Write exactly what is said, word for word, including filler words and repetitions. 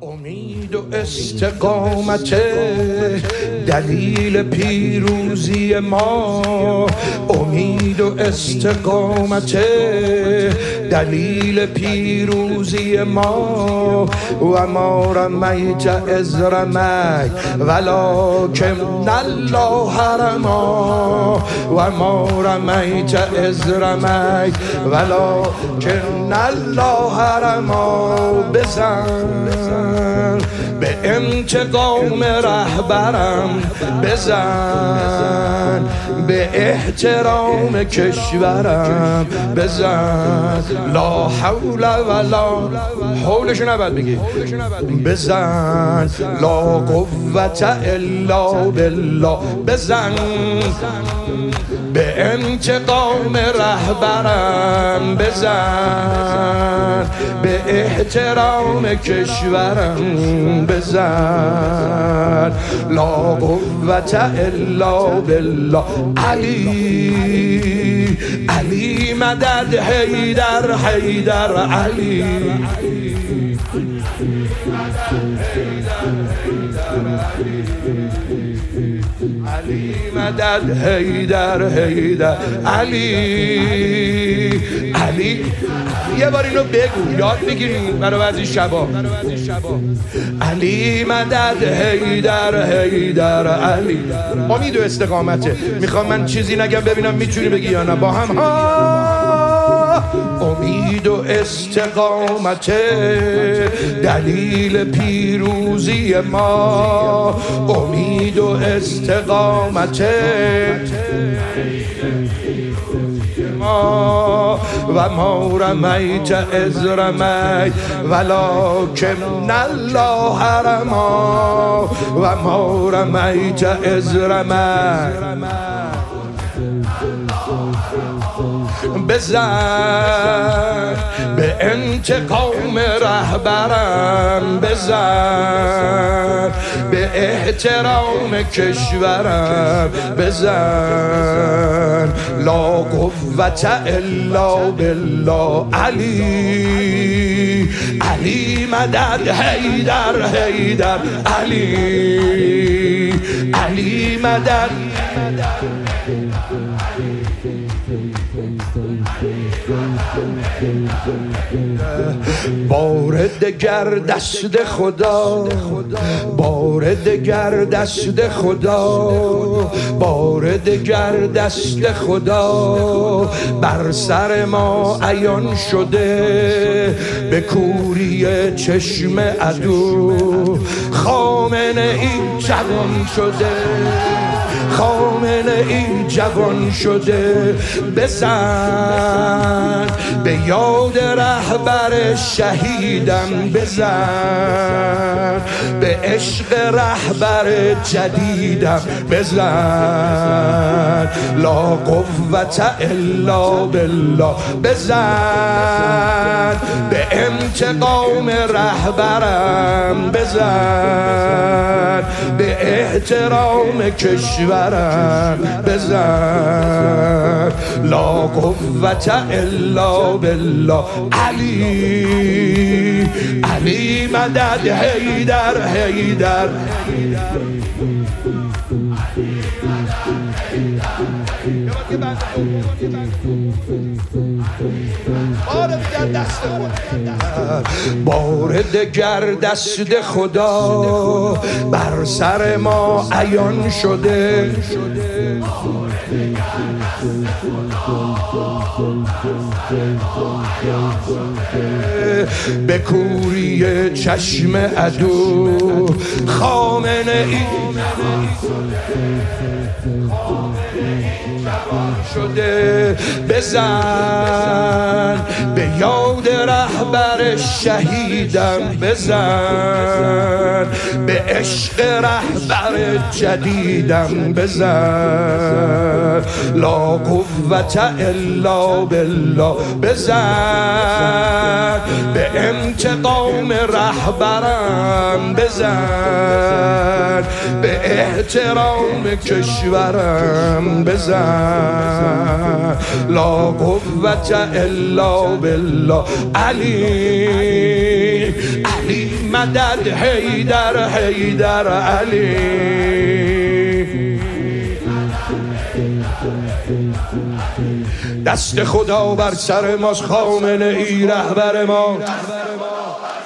امید و استقامت دلیل پیروزی ما، امید و استقامت دلیل پیروزی ما. و ما رمیت از رمیت ولکن الله رمی، و ما رمیت از رمیت ولکن الله رمی. بزن به انتقام رهبرم، بزن به احترام کشورم، بزن لا حول ولا حولش نباید بگی، بزن لا قوت الا بالله. بزن به انتقام رهبرم، بزن به احترام کشورم، بزن لا قوت الا بالله. علی علی مدد حیدر حیدر علی، علی مدد حیدر حیدر علی علی. یه بار اینو بگو یاد بگیریم برای بعضی شبا. علی مدد حیدر حیدر علی. امید و استقامته. میخوام من چیزی نگم ببینم میتونی بگی یا نه با هم. ها امید و استقامت دلیل پیروزی ما، امید و استقامت ما. و ما رمیت از رمیت ولکن الله رمی، و ما رمیت از رمیت. بزن به انتقام رهبرم، بزن به احترام کشورم، بزن لا قوت الا بالله. علی علی مدد حیدر حیدر علی، علی مدد. بار دگر دست خدا، بار دگر دست خدا، بار دگر دست خدا بر سر ما عیان شده. به کوری چشم عدو خامنه ای جوان شده، خامنه ای جوان شده. بزن به یاد رهبر شهیدم، بزن به عشق رهبر جدیدم، بزن لا قوت الا بالله. بزن به انتقام رهبرم، بزن به احترام کشورم، بزن لا قوت الا بالله. علی علی مدد حیدر حیدر. بار دگر دست خدا بر سر ما عیان شده. به کوری چشم عدو خامنه ای شده. بزن به یاد رهبر شهیدم، بزن به عشق رهبر جدیدم، بزن لا قوت الا بالله. بزن به انتقام رهبرم، بزن به احترام کشورم، بزن بزن لا قوت الا بالله علی علی مدد حیدر حیدر علی دست خدا بر سر ماست خامنه ای رهبر ما